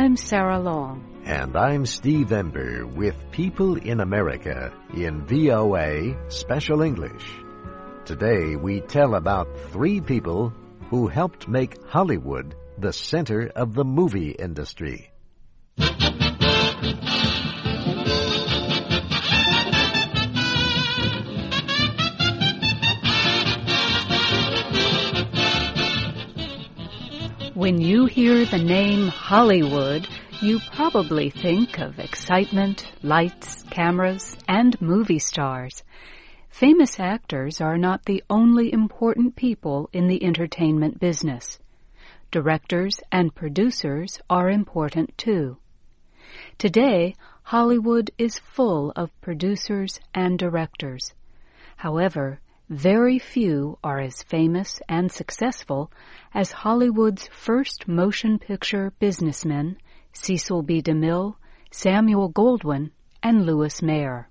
I'm Sarah Long. And I'm Steve Ember with People in America in VOA Special English. Today we tell about 3 people who helped make Hollywood the center of the movie industry. When you hear the name Hollywood, you probably think of excitement, lights, cameras, and movie stars. Famous actors are not the only important people in the entertainment business. Directors and producers are important too. Today, Hollywood is full of producers and directors. However, very few are as famous and successful as Hollywood's first motion picture businessmen, Cecil B. DeMille, Samuel Goldwyn, and Louis Mayer.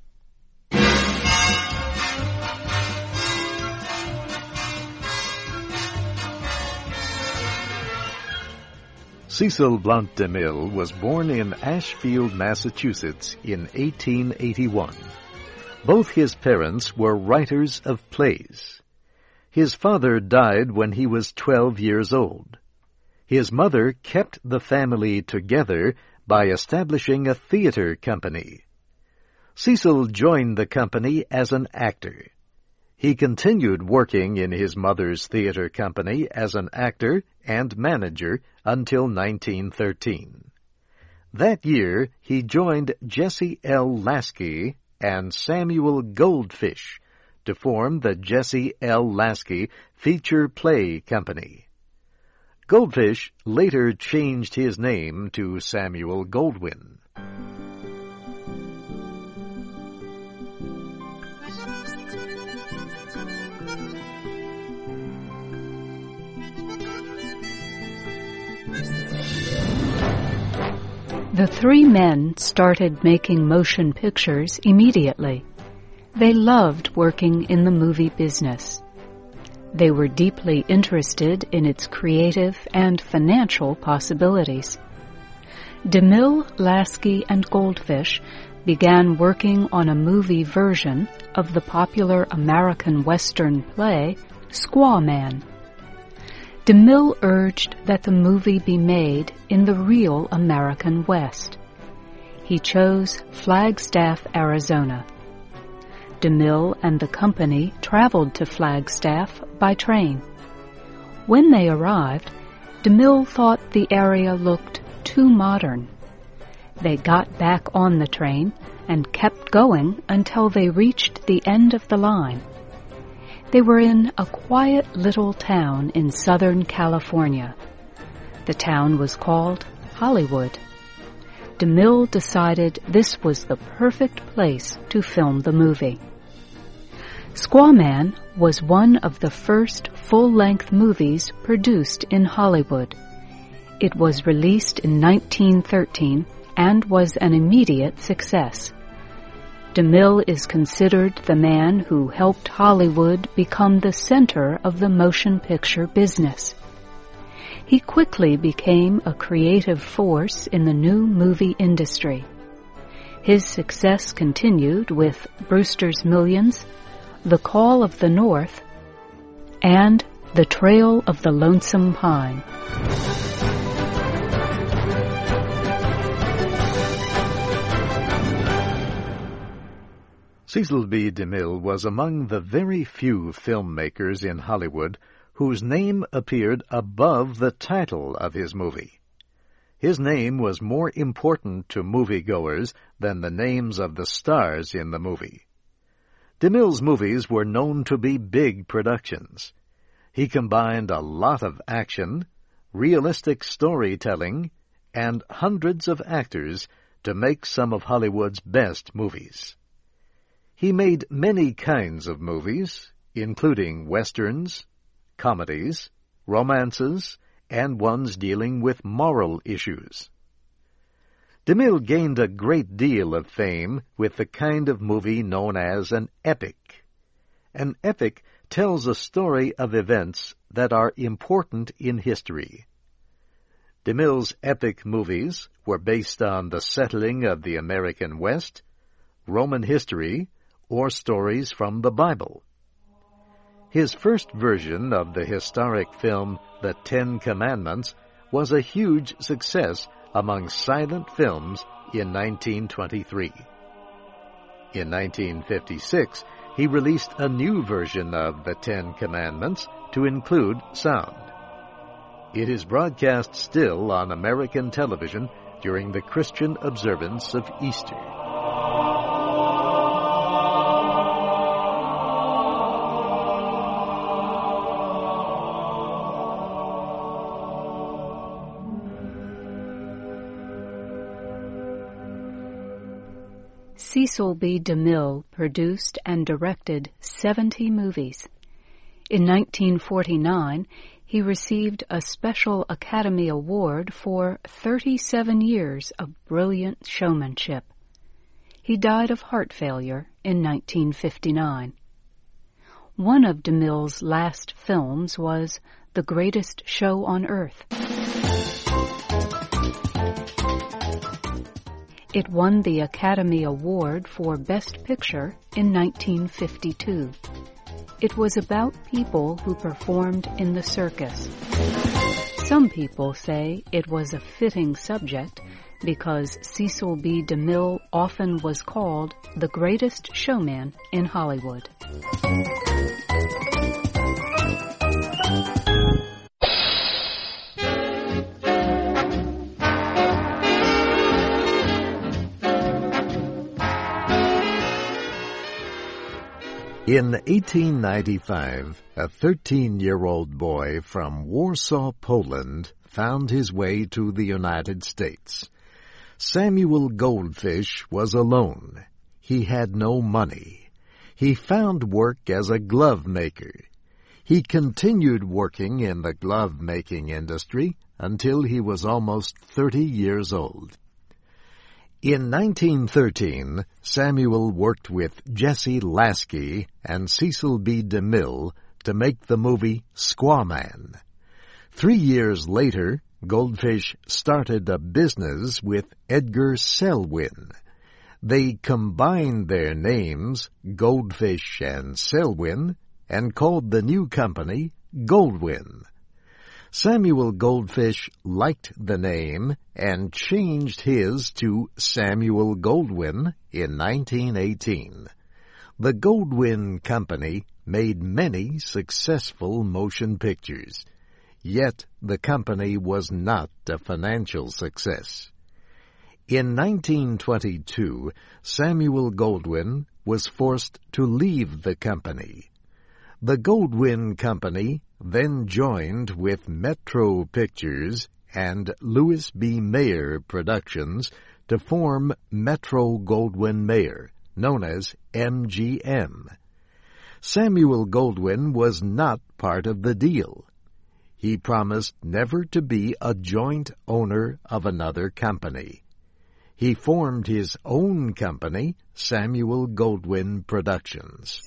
Cecil Blount DeMille was born in Ashfield, Massachusetts in 1881. Both his parents were writers of plays. His father died when he was 12 years old. His mother kept the family together by establishing a theater company. Cecil joined the company as an actor. He continued working in his mother's theater company as an actor and manager until 1913. That year, he joined Jesse L. Lasky and Samuel Goldfish to form the Jesse L. Lasky Feature Play Company. Goldfish later changed his name to Samuel Goldwyn. The 3 men started making motion pictures immediately. They loved working in the movie business. They were deeply interested in its creative and financial possibilities. DeMille, Lasky, and Goldfish began working on a movie version of the popular American Western play, Squaw Man. DeMille urged that the movie be made in the real American West. He chose Flagstaff, Arizona. DeMille and the company traveled to Flagstaff by train. When they arrived, DeMille thought the area looked too modern. They got back on the train and kept going until they reached the end of the line. They were in a quiet little town in Southern California. The town was called Hollywood. DeMille decided this was the perfect place to film the movie. Squaw Man was one of the first full-length movies produced in Hollywood. It was released in 1913 and was an immediate success. DeMille is considered the man who helped Hollywood become the center of the motion picture business. He quickly became a creative force in the new movie industry. His success continued with Brewster's Millions, The Call of the North, and The Trail of the Lonesome Pine. Cecil B. DeMille was among the very few filmmakers in Hollywood whose name appeared above the title of his movie. His name was more important to moviegoers than the names of the stars in the movie. DeMille's movies were known to be big productions. He combined a lot of action, realistic storytelling, and hundreds of actors to make some of Hollywood's best movies. He made many kinds of movies, including westerns, comedies, romances, and ones dealing with moral issues. DeMille gained a great deal of fame with the kind of movie known as an epic. An epic tells a story of events that are important in history. DeMille's epic movies were based on the settling of the American West, Roman history, or stories from the Bible. His first version of the historic film The Ten Commandments was a huge success among silent films in 1923. In 1956, he released a new version of The Ten Commandments to include sound. It is broadcast still on American television during the Christian observance of Easter. Cecil B. DeMille produced and directed 70 movies. In 1949, he received a Special Academy Award for 37 years of brilliant showmanship. He died of heart failure in 1959. One of DeMille's last films was The Greatest Show on Earth. It won the Academy Award for Best Picture in 1952. It was about people who performed in the circus. Some people say it was a fitting subject because Cecil B. DeMille often was called the greatest showman in Hollywood. In 1895, a 13-year-old boy from Warsaw, Poland, found his way to the United States. Samuel Goldfish was alone. He had no money. He found work as a glove maker. He continued working in the glove-making industry until he was almost 30 years old. In 1913, Samuel worked with Jesse Lasky and Cecil B. DeMille to make the movie Squaw Man. 3 years later, Goldfish started a business with Edgar Selwyn. They combined their names, Goldfish and Selwyn, and called the new company Goldwyn. Samuel Goldfish liked the name and changed his to Samuel Goldwyn in 1918. The Goldwyn Company made many successful motion pictures, yet the company was not a financial success. In 1922, Samuel Goldwyn was forced to leave the company. The Goldwyn Company then joined with Metro Pictures and Louis B. Mayer Productions to form Metro-Goldwyn-Mayer, known as MGM. Samuel Goldwyn was not part of the deal. He promised never to be a joint owner of another company. He formed his own company, Samuel Goldwyn Productions.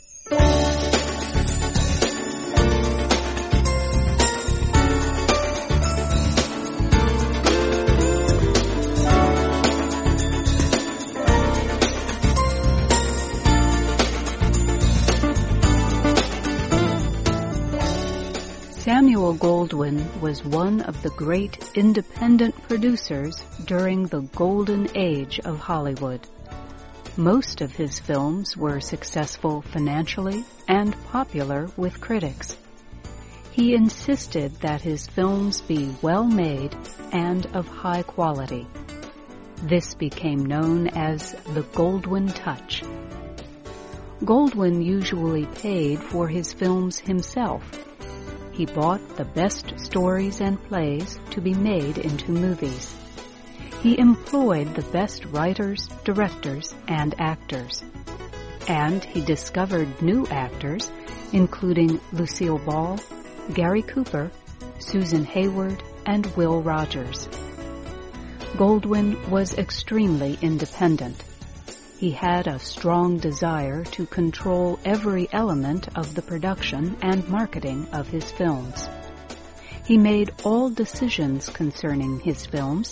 Samuel Goldwyn was one of the great independent producers during the golden age of Hollywood. Most of his films were successful financially and popular with critics. He insisted that his films be well-made and of high quality. This became known as the Goldwyn Touch. Goldwyn usually paid for his films himself. He bought the best stories and plays to be made into movies. He employed the best writers, directors, and actors. And he discovered new actors, including Lucille Ball, Gary Cooper, Susan Hayward, and Will Rogers. Goldwyn was extremely independent. He had a strong desire to control every element of the production and marketing of his films. He made all decisions concerning his films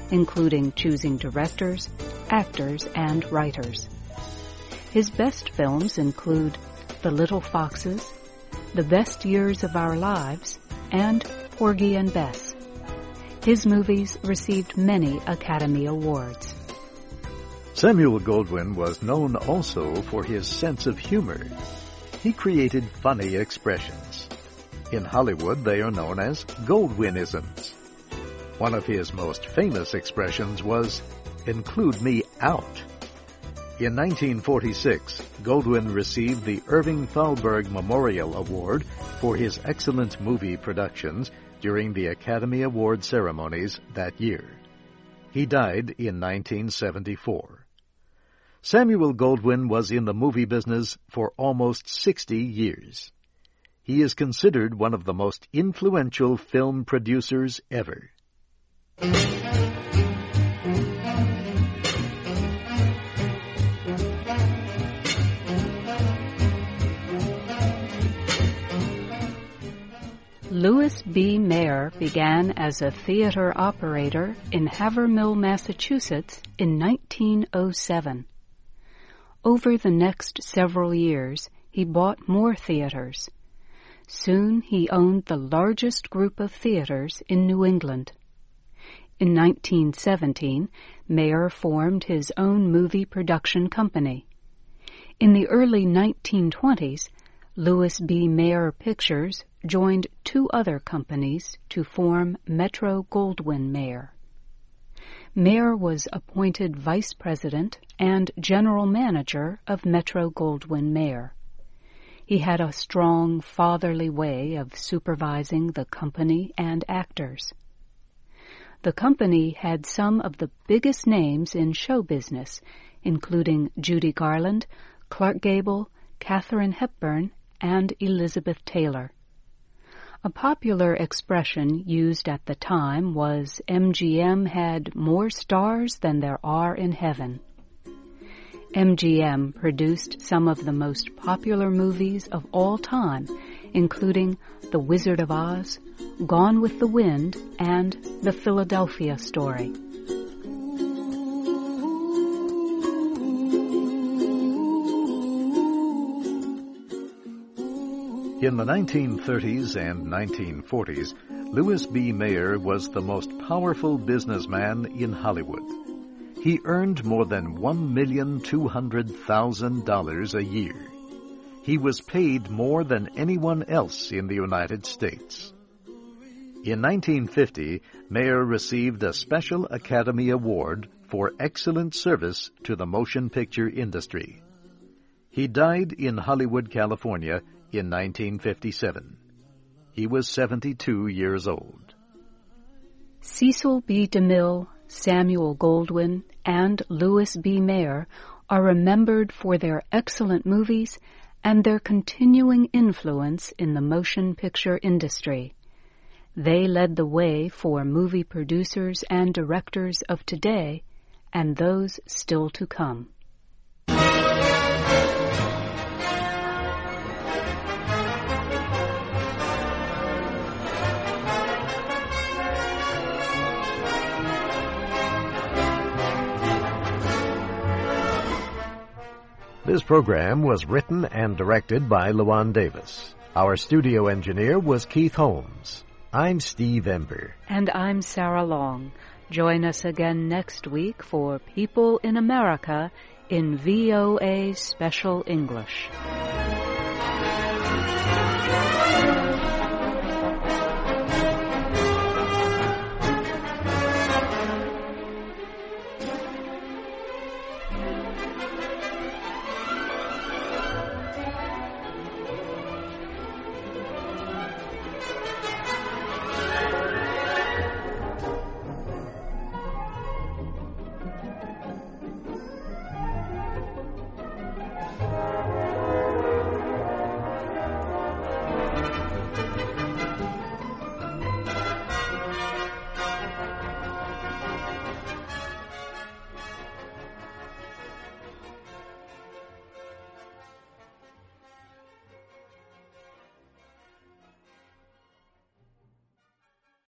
including choosing directors, actors, and writers. His best films include The Little Foxes, The Best Years of Our Lives, and Porgy and Bess. His movies received many Academy Awards. Samuel Goldwyn was known also for his sense of humor. He created funny expressions. In Hollywood, they are known as Goldwynisms. One of his most famous expressions was, "Include me out." In 1946, Goldwyn received the Irving Thalberg Memorial Award for his excellent movie productions during the Academy Award ceremonies that year. He died in 1974. Samuel Goldwyn was in the movie business for almost 60 years. He is considered one of the most influential film producers ever. Louis B. Mayer began as a theater operator in Havermill, Massachusetts in 1907. Over the next several years, he bought more theaters. Soon he owned the largest group of theaters in New England. In 1917, Mayer formed his own movie production company. In the early 1920s, Louis B. Mayer Pictures joined two other companies to form Metro-Goldwyn-Mayer. Mayer was appointed vice president and general manager of Metro-Goldwyn-Mayer. He had a strong fatherly way of supervising the company and actors. The company had some of the biggest names in show business, including Judy Garland, Clark Gable, Katharine Hepburn, and Elizabeth Taylor. A popular expression used at the time was MGM had more stars than there are in heaven. MGM produced some of the most popular movies of all time, including The Wizard of Oz, Gone with the Wind, and The Philadelphia Story. In the 1930s and 1940s, Louis B. Mayer was the most powerful businessman in Hollywood. He earned more than $1,200,000 a year. He was paid more than anyone else in the United States. In 1950, Mayer received a special Academy Award for excellent service to the motion picture industry. He died in Hollywood, California, in 1957. He was 72 years old. Cecil B. DeMille, Samuel Goldwyn, and Louis B. Mayer are remembered for their excellent movies and their continuing influence in the motion picture industry. They led the way for movie producers and directors of today and those still to come. This program was written and directed by Luan Davis. Our studio engineer was Keith Holmes. I'm Steve Ember. And I'm Sarah Long. Join us again next week for People in America in VOA Special English.